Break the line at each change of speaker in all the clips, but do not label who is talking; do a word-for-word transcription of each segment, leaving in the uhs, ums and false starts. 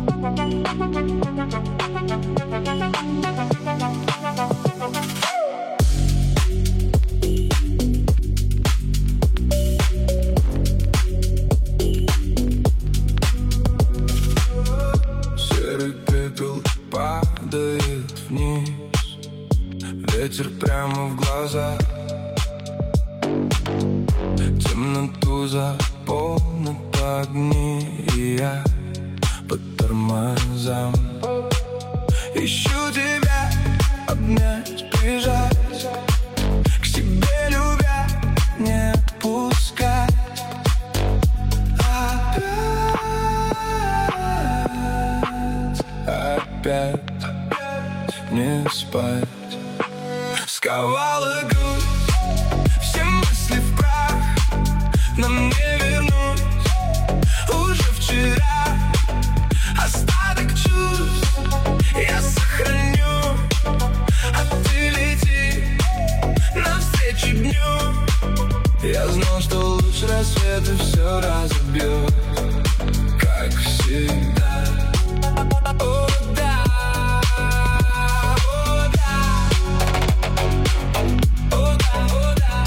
Серый пепел падает вниз, ветер прямо в глаза. Темноту заполнят огни, и я под тормозам. Ищу тебя, обнять, прижать к себе, любя, не отпускать. Опять, опять не спать. Сковала грудь, все мысли в прах, нам не вернуть уже вчера. Остаток чувств я сохраню, а ты лети навстречу дню. Я знал, что луч рассвета все разобьет, как всегда. О, да, о, да, о, да, о, да,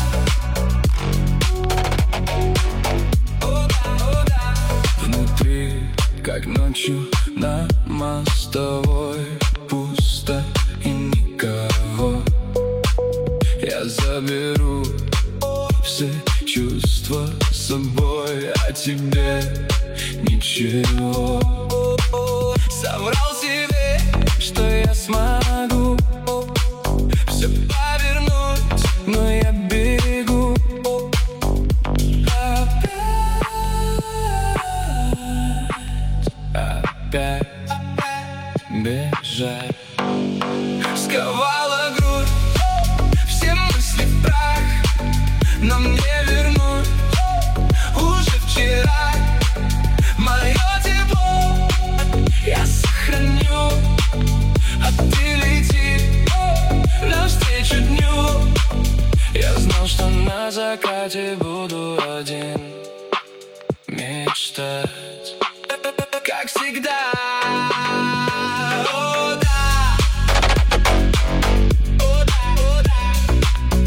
о, да, о, да. Внутри, как ночью на мостовой, пусто и никого. Я заберу все чувства с собой, а тебе ничего. Соврал себе, что я смогу все повернуть, но я бегу. Опять, опять бежать. Сковала грудь, все мысли в прах, но мне вернуть уже вчера. Мое тепло я сохраню, а ты лети навстречу дню. Я знал, что на закате буду один мечтать, как всегда. О, да, о, да, о, да,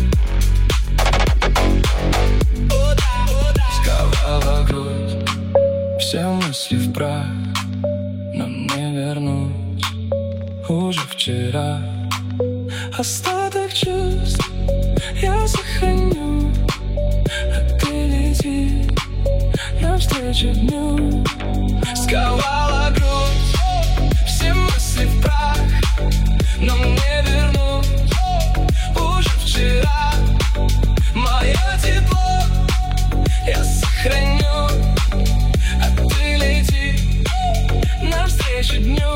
о, да, о, да. Сковала грудь, все мысли в прах, нам не вернуть уже вчера. Остаток чувств я сохраню, а ты лети навстречу дню. Сковала грудь, все мысли в прах, но мне вернуть уже вчера. Мое тепло я сохраню, а ты лети навстречу дню.